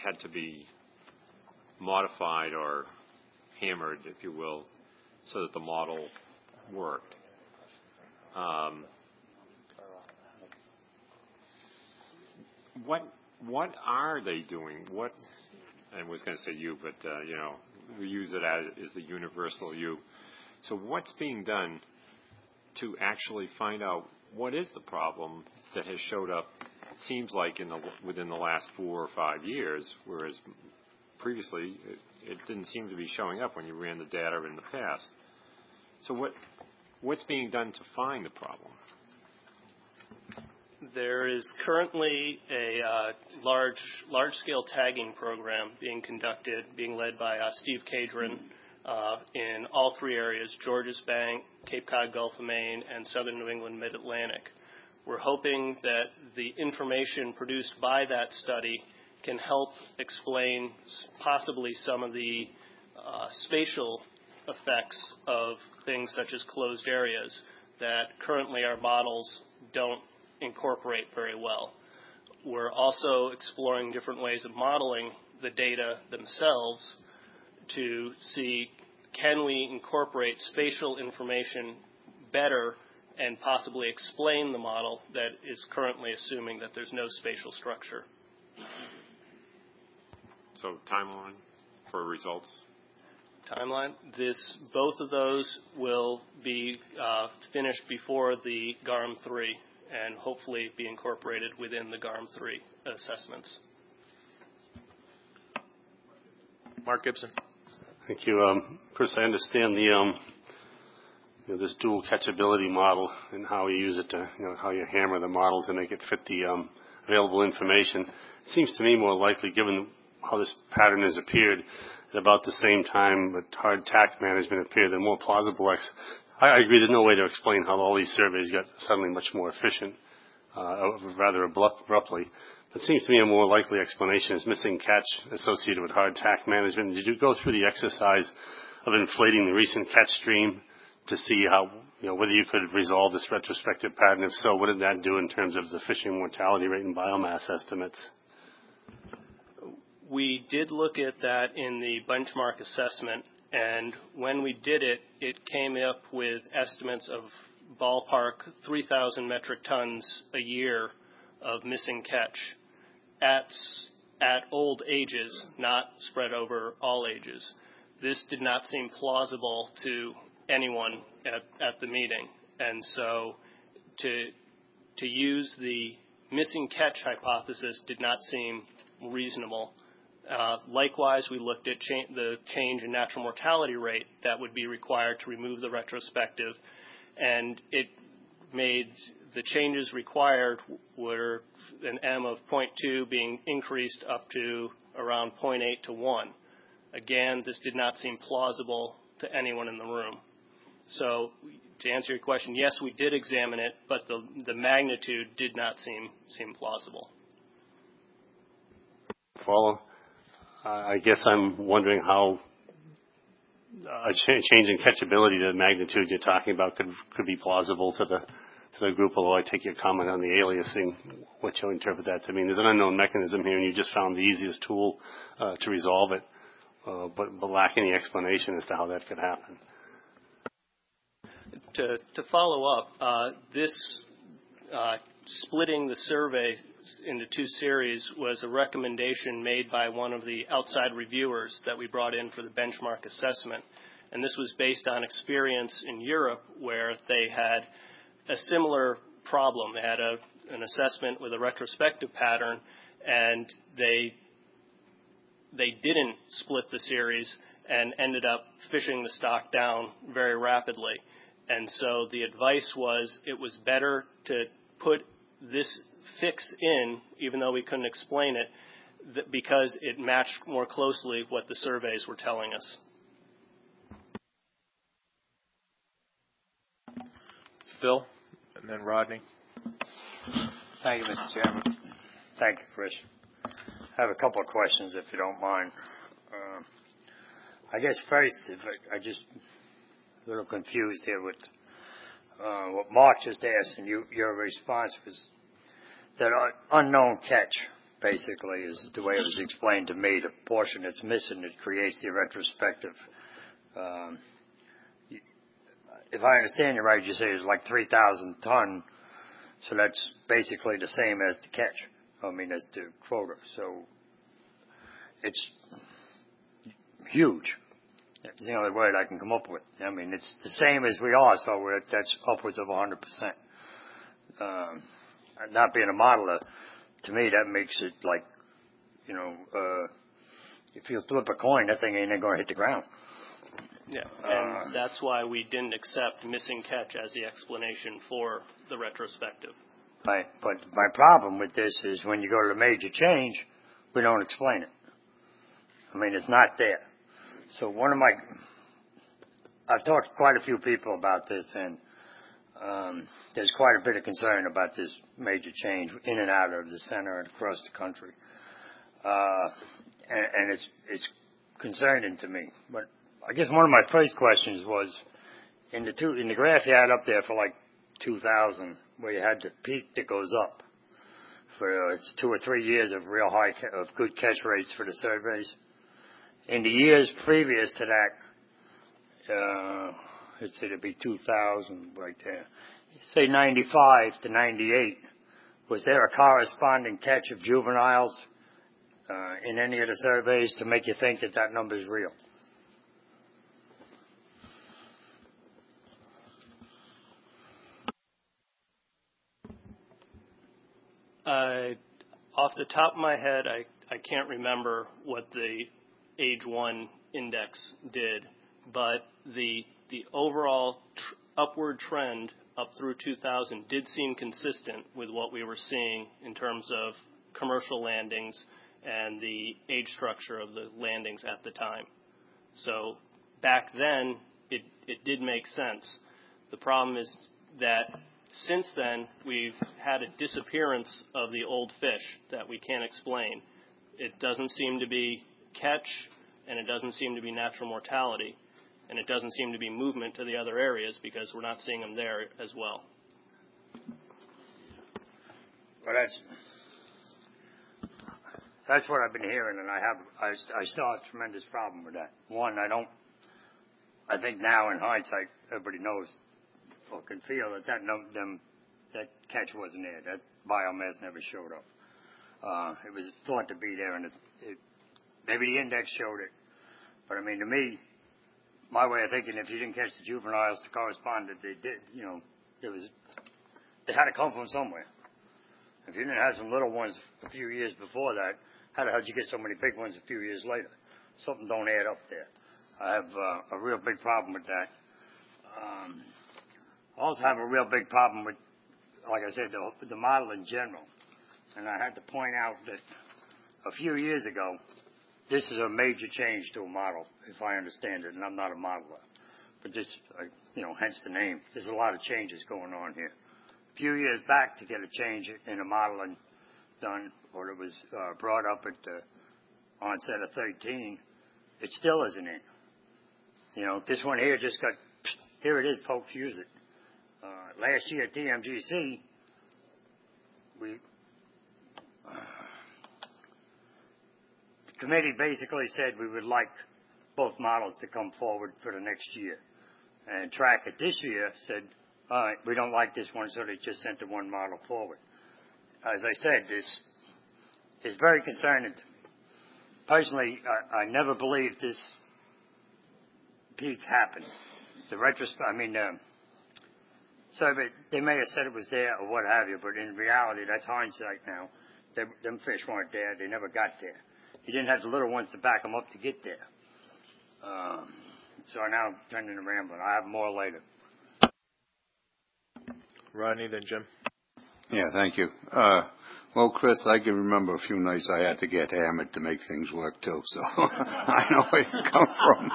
had to be modified or hammered, if you will, so that the model worked. What are they doing? I was going to say you, but we use it as the universal you. So what's being done to actually find out what is the problem that has showed up? It seems like within the last 4 or 5 years, whereas previously it didn't seem to be showing up when you ran the data in the past. So what's being done to find the problem? There is currently a large-scale tagging program being led by Steve Cadron in all 3 areas: Georges Bank, Cape Cod Gulf of Maine, and southern New England Mid-Atlantic. We're hoping that the information produced by that study can help explain possibly some of the spatial effects of things such as closed areas that currently our models don't incorporate very well. We're also exploring different ways of modeling the data themselves to see, can we incorporate spatial information better and possibly explain the model that is currently assuming that there's no spatial structure. So timeline for results? Timeline. Both of those will be finished before the GARM-3 and hopefully be incorporated within the GARM-3 assessments. Mark Gibson. Thank you. Chris, I understand this dual catchability model and how you use it to, how you hammer the model to make it fit the available information. It seems to me more likely, given how this pattern has appeared at about the same time that hard tack management appeared, the more plausible. I agree there's no way to explain how all these surveys got suddenly much more efficient, rather abruptly. But it seems to me a more likely explanation is missing catch associated with hard tack management. Did you go through the exercise of inflating the recent catch stream to see how, whether you could resolve this retrospective pattern? If so, what did that do in terms of the fishing mortality rate and biomass estimates? We did look at that in the benchmark assessment, and when we did it, it came up with estimates of ballpark 3,000 metric tons a year of missing catch at old ages, not spread over all ages. This did not seem plausible to anyone at the meeting, and so to use the missing catch hypothesis did not seem reasonable. Likewise, we looked at the change in natural mortality rate that would be required to remove the retrospective, and it made the changes required were an M of 0.2 being increased up to around 0.8 to 1. Again, this did not seem plausible to anyone in the room. So to answer your question, yes, we did examine it, but the magnitude did not seem plausible. Follow. I guess I'm wondering how a change in catchability to the magnitude you're talking about could be plausible to the group, although I take your comment on the aliasing, what you interpret that to mean. There's an unknown mechanism here, and you just found the easiest tool to resolve it, but lack any explanation as to how that could happen. To follow up, this splitting the survey into 2 series was a recommendation made by one of the outside reviewers that we brought in for the benchmark assessment. And this was based on experience in Europe where they had a similar problem. They had an assessment with a retrospective pattern, and they didn't split the series and ended up fishing the stock down very rapidly. And so the advice was it was better to put this fix in, even though we couldn't explain it, because it matched more closely what the surveys were telling us. Phil, and then Rodney. Thank you, Mr. Chairman. Thank you, Chris. I have a couple of questions, if you don't mind. I guess first, I just a little confused here with what Mark just asked, and your response was that unknown catch basically, is the way it was explained to me. The portion that's missing that creates the retrospective. If I understand you right, you say it's like 3,000 ton, so that's basically the same as the catch. I mean, as the quota. So it's huge. That's the only word I can come up with. I mean, it's the same as we are, so that's upwards of 100%. Not being a modeler, to me, that makes it like, if you flip a coin, that thing ain't going to hit the ground. Yeah, and that's why we didn't accept missing catch as the explanation for the retrospective. Right, but my problem with this is when you go to the major change, we don't explain it. I mean, it's not there. So I've talked to quite a few people about this, and there's quite a bit of concern about this major change in and out of the center and across the country. And it's concerning to me. But I guess one of my first questions was, in the graph you had up there for like 2000, where you had the peak that goes up for it's 2 or 3 years of real high of good catch rates for the surveys. In the years previous to that, let's say it'd be 2000 right there. Say 95 to 98. Was there a corresponding catch of juveniles in any of the surveys to make you think that that number is real? Off the top of my head, I can't remember what the age 1 index did, but the overall upward trend up through 2000 did seem consistent with what we were seeing in terms of commercial landings and the age structure of the landings at the time. So back then, it did make sense. The problem is that since then, we've had a disappearance of the old fish that we can't explain. It doesn't seem to be catch, and it doesn't seem to be natural mortality, and it doesn't seem to be movement to the other areas because we're not seeing them there as well. Well, that's what I've been hearing, and I still have a tremendous problem with that. One, I think now in hindsight, everybody knows or can feel that that catch wasn't there. That biomass never showed up. It was thought to be there, and maybe the index showed it. But I mean, to me, my way of thinking, if you didn't catch the juveniles to correspond that they did, they had to come from somewhere. If you didn't have some little ones a few years before that, how the hell did you get so many big ones a few years later? Something don't add up there. I have a real big problem with that. I also have a real big problem with, like I said, the model in general. And I had to point out that a few years ago, this is a major change to a model, if I understand it, and I'm not a modeler. But this, hence the name. There's a lot of changes going on here. A few years back, to get a change in a modeling done, or it was brought up at the onset of 13, it still isn't in. This one here just got, here it is, folks, use it. Last year at TMGC, the committee basically said we would like both models to come forward for the next year. And Track it this year said, all right, we don't like this one, so they just sent the one model forward. As I said, this is very concerning to me. Personally, I never believed this peak happened. So they may have said it was there or what have you, but in reality, that's hindsight now. Them fish weren't there. They never got there. You didn't have the little ones to back them up to get there. So now I'm turning to rambling. I have more later. Rodney, then Jim. Yeah, thank you. Well, Chris, I can remember a few nights I had to get hammered to make things work, too, so I know where you come from.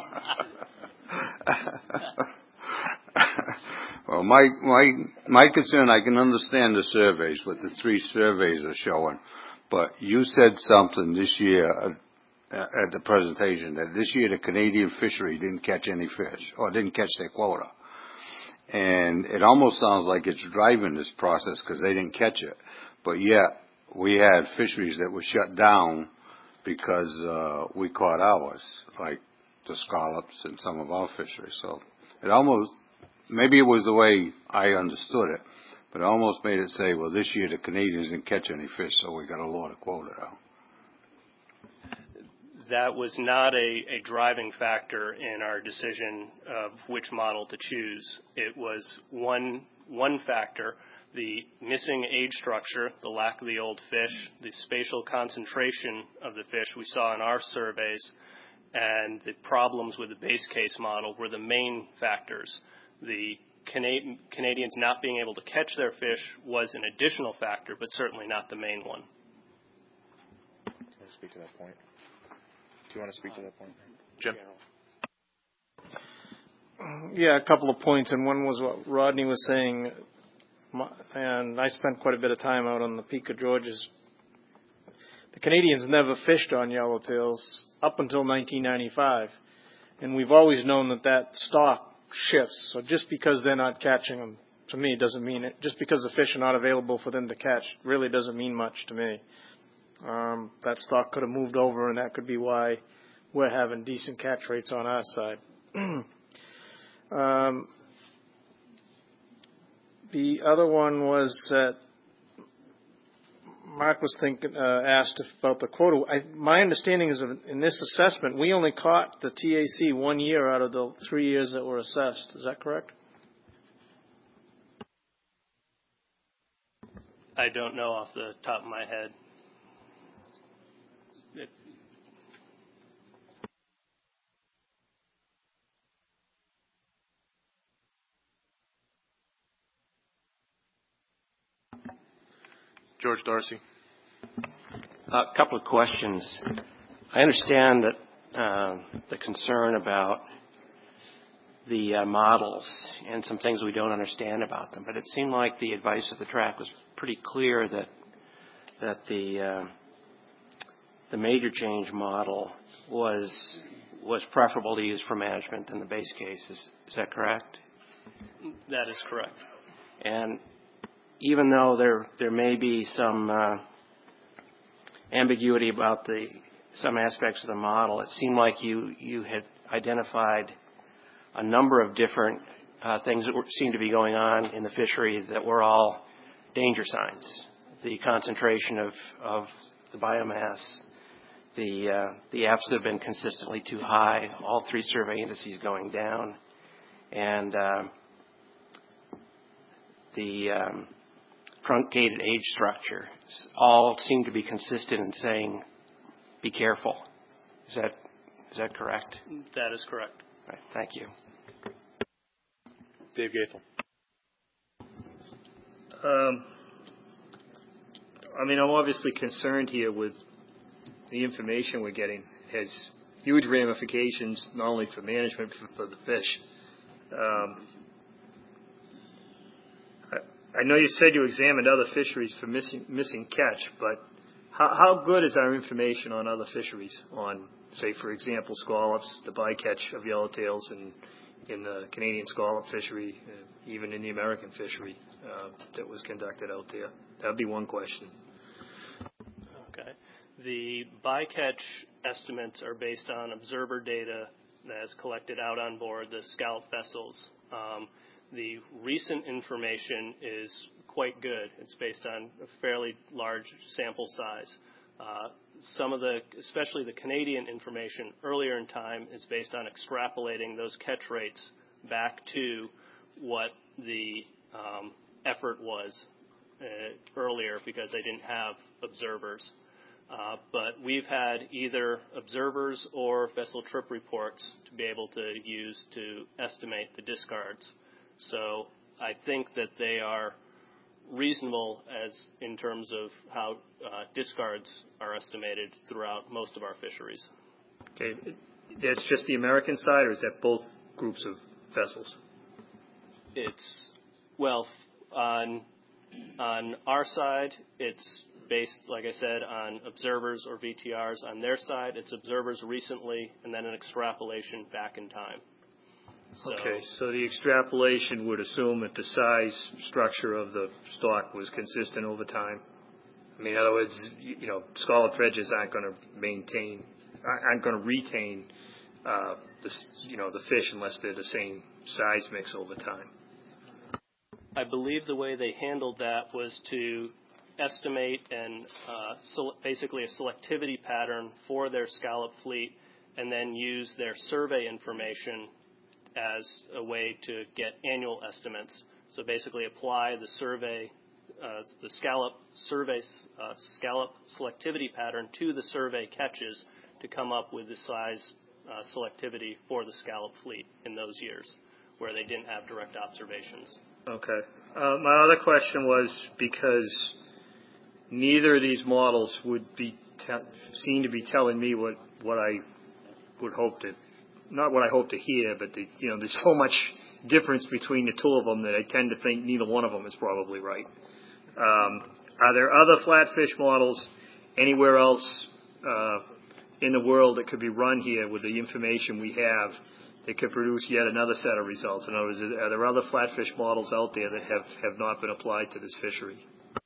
Well, my concern, I can understand the surveys, what the 3 surveys are showing, but you said something this year at the presentation, that this year the Canadian fishery didn't catch any fish, or didn't catch their quota. And it almost sounds like it's driving this process because they didn't catch it. But yet, we had fisheries that were shut down because we caught ours, like the scallops and some of our fisheries. So it almost, maybe it was the way I understood it, but it almost made it say, well, this year the Canadians didn't catch any fish, so we got to lower the quota down. That was not a driving factor in our decision of which model to choose. It was one factor, the missing age structure, the lack of the old fish, the spatial concentration of the fish we saw in our surveys, and the problems with the base case model were the main factors. The Canadians not being able to catch their fish was an additional factor, but certainly not the main one. Can I speak to that point? Do you want to speak to that point? Jim? Yeah, a couple of points, and one was what Rodney was saying, and I spent quite a bit of time out on the Peak of Georges. The Canadians never fished on yellowtails up until 1995, and we've always known that stock shifts. So just because they're not catching them, to me, doesn't mean it. Just because the fish are not available for them to catch really doesn't mean much to me. That stock could have moved over, and that could be why we're having decent catch rates on our side. The other one was that Mark was asked about the quota. My understanding is in this assessment, we only caught the TAC 1 year out of the 3 years that were assessed. Is that correct? I don't know off the top of my head. George Darcy. A couple of questions. I understand that the concern about the models and some things we don't understand about them, but it seemed like the advice of the track was pretty clear that the major change model was preferable to use for management than the base case. Is that correct? That is correct. And even though there may be some ambiguity about some aspects of the model, it seemed like you had identified a number of different things that seemed to be going on in the fishery that were all danger signs. The concentration of the biomass, the Fs have been consistently too high, all three survey indices going down, and the truncated age structure all seem to be consistent in saying, be careful. Is that correct? That is correct. Right. Thank you. Dave Gaethel. I'm obviously concerned here with the information we're getting. It has huge ramifications, not only for management, but for the fish. I know you said you examined other fisheries for missing catch, but how good is our information on other fisheries, on, say, for example, scallops, the bycatch of yellowtails in the Canadian scallop fishery, even in the American fishery that was conducted out there? That would be one question. Okay. The bycatch estimates are based on observer data that's collected out on board the scallop vessels. The recent information is quite good. It's based on a fairly large sample size. Some of especially the Canadian information earlier in time is based on extrapolating those catch rates back to what the effort was earlier, because they didn't have observers. But we've had either observers or vessel trip reports to be able to use to estimate the discards. So I think that they are reasonable as in terms of how discards are estimated throughout most of our fisheries. Okay. That's just the American side, or is that both groups of vessels? It's, well, on our side, it's based, like I said, on observers or VTRs. On their side, it's observers recently and then an extrapolation back in time. Okay, so the extrapolation would assume that the size structure of the stock was consistent over time. I mean, in other words, scallop dredges aren't going to retain the fish unless they're the same size mix over time. I believe the way they handled that was to estimate and basically a selectivity pattern for their scallop fleet, and then use their survey information as a way to get annual estimates. So basically apply the survey, the scallop selectivity pattern to the survey catches to come up with the size selectivity for the scallop fleet in those years where they didn't have direct observations. Okay. My other question was, because neither of these models would seem to be telling me what I would hope to, not what I hope to hear, but there's so much difference between the two of them that I tend to think neither one of them is probably right. Are there other flatfish models anywhere else in the world that could be run here with the information we have that could produce yet another set of results? In other words, are there other flatfish models out there that have not been applied to this fishery?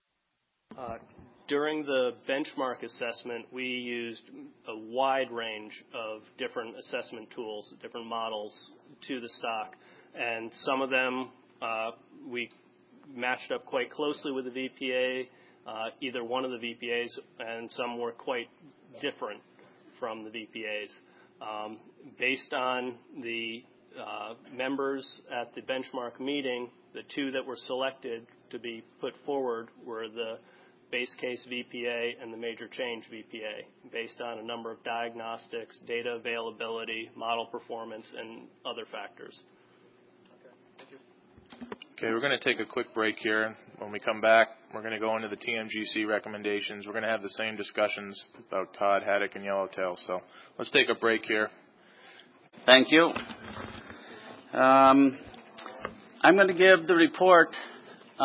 During the benchmark assessment, we used a wide range of different assessment tools, different models to the stock, and some of them we matched up quite closely with the VPA, either one of the VPAs, and some were quite different from the VPAs. Based on the members at the benchmark meeting, the two that were selected to be put forward were the base case VPA and the major change VPA, based on a number of diagnostics, data availability, model performance, and other factors. Okay, we're going to take a quick break here. When we come back, we're going to go into the TMGC recommendations. We're going to have the same discussions about cod, haddock, and yellowtail. So let's take a break here. Thank you. I'm going to give the report